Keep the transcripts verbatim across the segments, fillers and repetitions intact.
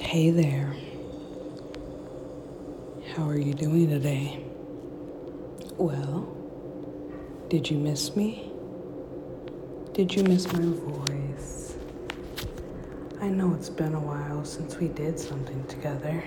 Hey there. How are you doing today? Well, did you miss me? Did you miss my voice? I know it's been a while since we did something together.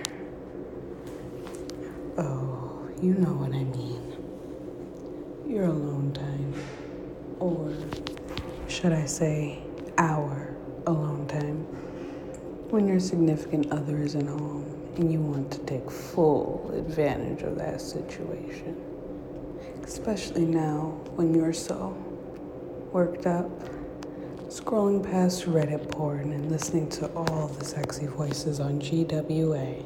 Oh, you know what I mean. Your alone time. Or should I say, our alone time. When your significant other isn't home and you want to take full advantage of that situation. Especially now when you're so worked up, scrolling past Reddit porn and listening to all the sexy voices on G W A.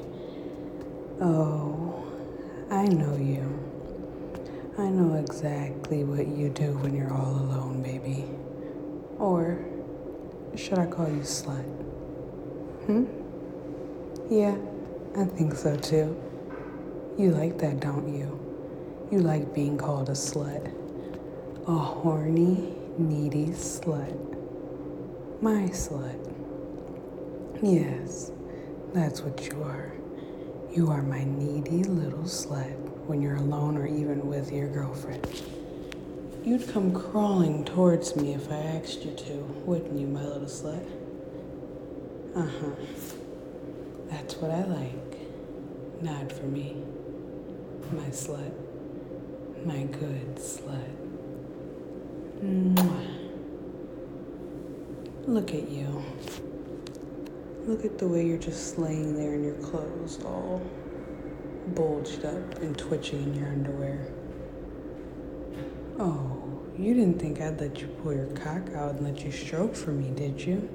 Oh, I know you. I know exactly what you do when you're all alone, baby. Or should I call you slut? Hmm? Yeah, I think so too. You like that, don't you? You like being called a slut. A horny, needy slut. My slut. Yes, that's what you are. You are my needy little slut when you're alone or even with your girlfriend. You'd come crawling towards me if I asked you to, wouldn't you, my little slut? Uh-huh. That's what I like. Nod for me. My slut. My good slut. Mwah. Look at you. Look at the way you're just laying there in your clothes, all bulged up and twitching in your underwear. Oh, you didn't think I'd let you pull your cock out and let you stroke for me, did you?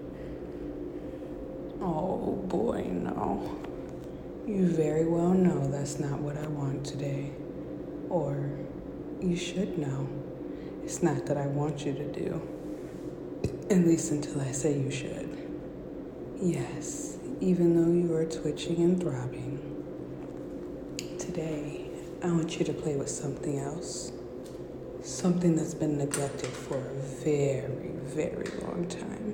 Oh boy, no. You very well know that's not what I want today. Or you should know. It's not that I want you to do. At least until I say you should. Yes, even though you are twitching and throbbing. Today, I want you to play with something else. Something that's been neglected for a very, very long time.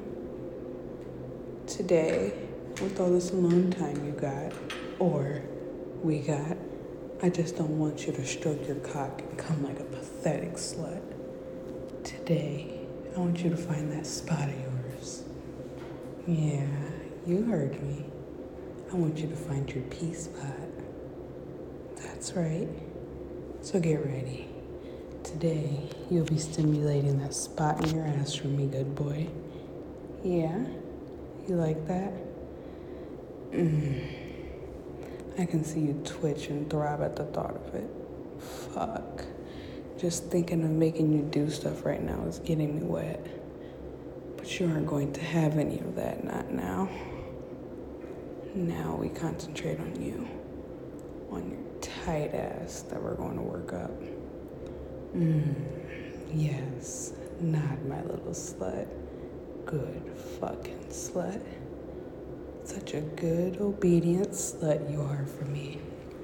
Today, with all this alone time you got, or we got, I just don't want you to stroke your cock and come like a pathetic slut. Today, I want you to find that spot of yours. Yeah, you heard me. I want you to find your P spot. That's right. So get ready. Today, you'll be stimulating that spot in your ass for me, good boy. Yeah? You like that? Mm. I can see you twitch and throb at the thought of it. Fuck. Just thinking of making you do stuff right now is getting me wet. But you aren't going to have any of that, not now. Now we concentrate on you. On your tight ass that we're going to work up. Mmm, yes. Nod, my little slut. Good fucking slut. Such a good, obedient slut you are for me.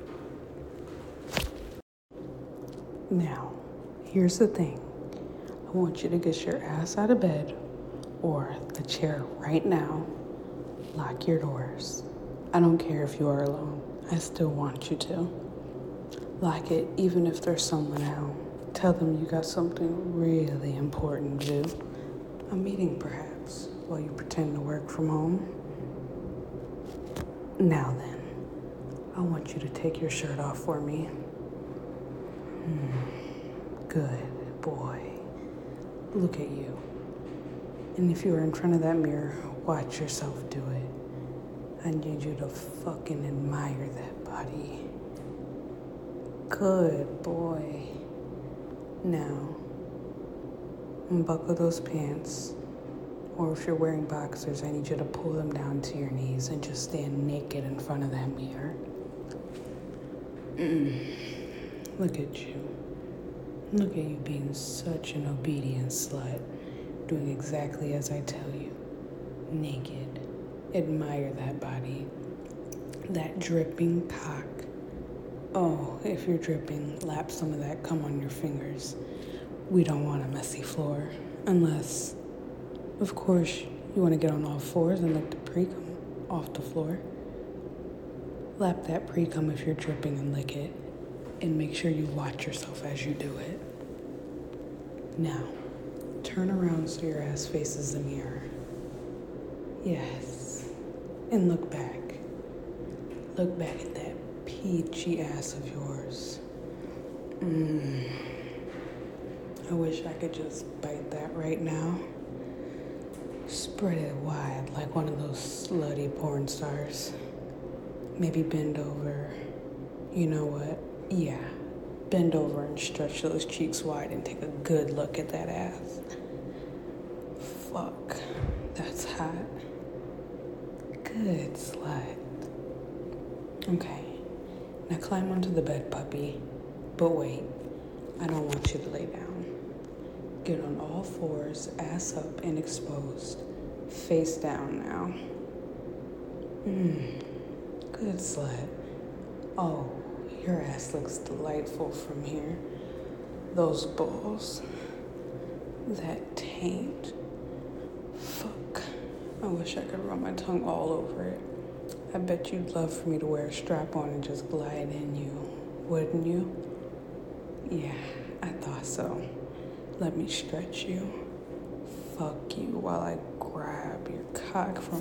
Now, here's the thing. I want you to get your ass out of bed or the chair right now. Lock your doors. I don't care if you are alone. I still want you to. Lock it even if there's someone at home. Tell them you got something really important to do. A meeting, perhaps, while you pretend to work from home. Now then, I want you to take your shirt off for me. Hmm. Good boy. Look at you. And if you are in front of that mirror, watch yourself do it. I need you to fucking admire that body. Good boy. Now, unbuckle those pants. Or if you're wearing boxers, I need you to pull them down to your knees and just stand naked in front of that mirror. Mm. Look at you. Look at you being such an obedient slut, doing exactly as I tell you. Naked. Admire that body. That dripping cock. Oh, if you're dripping, lap some of that cum on your fingers. We don't want a messy floor. Unless, of course, you want to get on all fours and lick the pre-cum off the floor. Lap that pre-cum if you're dripping and lick it. And make sure you watch yourself as you do it. Now, turn around so your ass faces the mirror. Yes. And look back. Look back at that peachy ass of yours. Mmm. I wish I could just bite that right now. Spread it wide like one of those slutty porn stars. Maybe bend over. You know what? Yeah. Bend over and stretch those cheeks wide and take a good look at that ass. Fuck. That's hot. Good slut. Okay. Now climb onto the bed, puppy. But wait. I don't want you to lay down. Get on all fours, ass up and exposed. Face down now. Mmm. Good slut. Oh, your ass looks delightful from here. Those balls. That taint. Fuck. I wish I could run my tongue all over it. I bet you'd love for me to wear a strap on and just glide in you, wouldn't you? Yeah, I thought so. Let me stretch you. Fuck you while I grab your cock from